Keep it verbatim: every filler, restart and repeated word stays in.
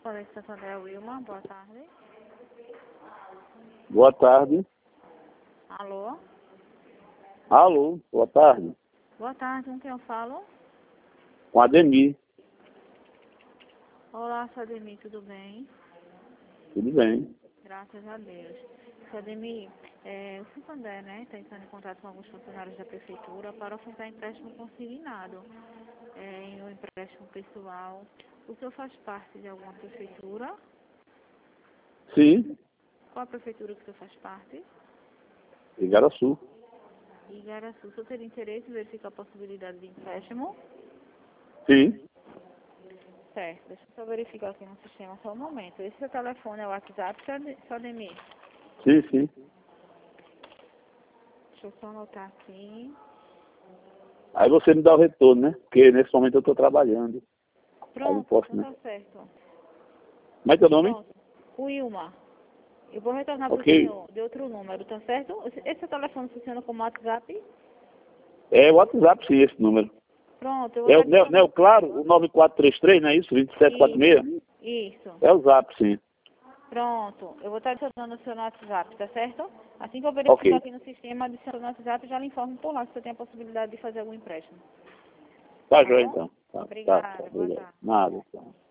Colégio Santander, Wilma, boa tarde. Boa tarde. Alô? Alô, boa tarde. Boa tarde, com quem eu falo? Com Ademir. Olá, sou Ademir, tudo bem? Tudo bem. Graças a Deus. Sou Ademir, é, o Santander, né, está entrando em contato com alguns funcionários da prefeitura para ofertar empréstimo consignado, é, em um empréstimo pessoal. O senhor faz parte de alguma prefeitura? Sim, Qual a prefeitura que o senhor faz parte? Igaraçu. Igaraçu. O senhor teria interesse em verificar a possibilidade de empréstimo? Sim. Certo, deixa eu só verificar aqui no sistema só um momento. Esse seu telefone é o WhatsApp, seu Ademir? Sim, sim. Deixa eu só anotar aqui. Aí você me dá o retorno, né? Porque nesse momento eu estou trabalhando. Aí não Pronto, posso, então né? tá certo. Como é teu nome? Pronto. Wilma. Eu vou retornar para o Ok. senhor de outro número, tá certo? Esse esse seu telefone funciona como WhatsApp? É o WhatsApp, sim, esse número. Pronto, eu vou É o estar Neo, retornando. Neo Claro, o nove quatro três três, não é isso? vinte e sete quarenta e seis? Isso, isso. É o Zap, sim. Pronto, eu vou estar adicionando o seu no WhatsApp, tá certo? Assim que eu verificar Ok. aqui no sistema, adiciono no WhatsApp, já lhe informo por lá se você tem a possibilidade de fazer algum empréstimo. Tá, Tá joia bom? então. Tá, tá, tá. Obrigada, boa Obrigado. tarde. Nada, então.